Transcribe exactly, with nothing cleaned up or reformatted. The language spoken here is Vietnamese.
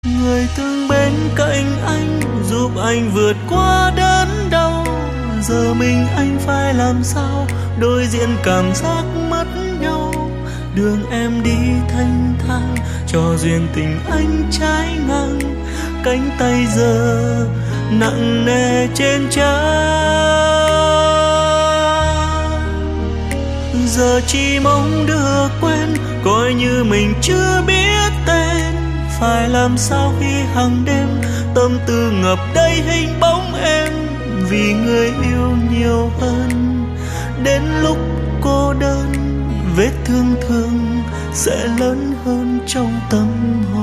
Người từng bên cạnh anh giúp anh vượt qua đớn đau, giờ mình anh phải làm sao đối diện cảm giác mất nhau. Đường em đi thanh thang cho duyên tình anh trái ngang, cánh tay giờ nặng nề trên trán. Giờ chỉ mong được quen, coi như mình chưa biết tên. Phải làm sao khi hàng đêm tâm tư ngập đầy hình bóng em, vì người yêu nhiều hơn. Đến lúc cô đơn, vết thương thương sẽ lớn hơn trong tâm hồn.